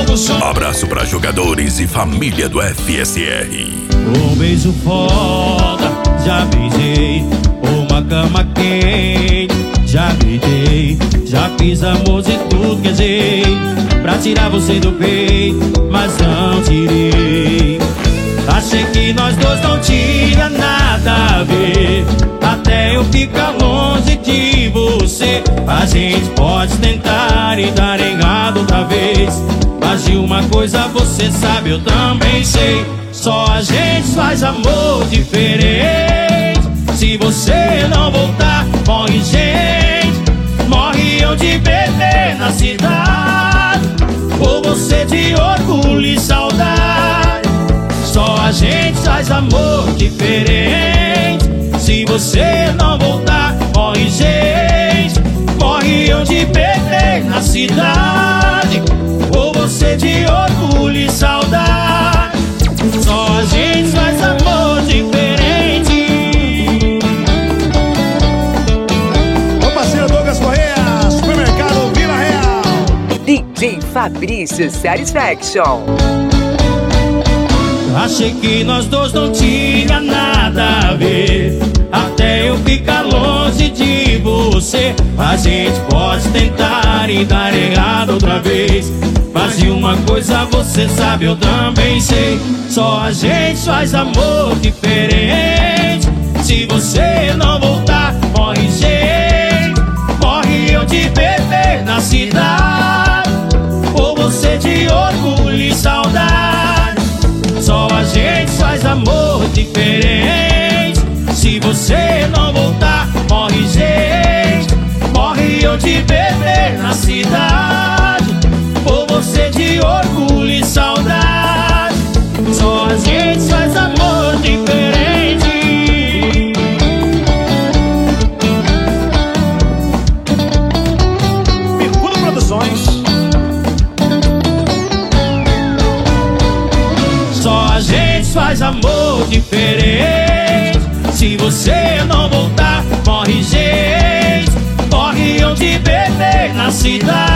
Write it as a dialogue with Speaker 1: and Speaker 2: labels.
Speaker 1: Produções.
Speaker 2: Abraço para jogadores e família do FSR.
Speaker 3: Um beijo foda, já beijei. Uma cama quente, já gritei. Já fiz amor de tudo que é jeito pra tirar você do peito, mas não tirei. Achei que nós dois não tinha nada a ver, até eu ficar longe de você. A gente pode tentar e dar errado outra vez, mas de uma coisa você sabe, eu também sei. Só a gente faz amor diferente. Se você não voltar, morre gente. Morre eu de beber na cidade, ou você de orgulho e saudade. Só a gente faz amor diferente. Se você não voltar, morre gente. Morre eu de beber na cidade, ou você de orgulho e saudade. Só a gente faz amor diferente.
Speaker 1: Meu parceiro Douglas Correia, Supermercado Vila Real.
Speaker 4: DJ Fabrício Satisfaction.
Speaker 3: Achei que nós dois não tinha nada a ver, até eu ficar longe de você. A gente pode tentar e dar errado outra vez, mas de uma coisa você sabe, eu também sei. Só a gente faz amor diferente. Se você não voltar, morre gente. Morre eu de beber na cidade, ou você de orgulho e saudade. Só a gente faz amor diferente. Se você não voltar, morre gente. Morre eu de beber na cidade, ou você de orgulho e saudade. Só a gente faz amor diferente.
Speaker 1: Mercúrio Produções.
Speaker 3: Só a gente faz amor diferente. Se você não voltar, morre gente. Morre eu de beber na cidade,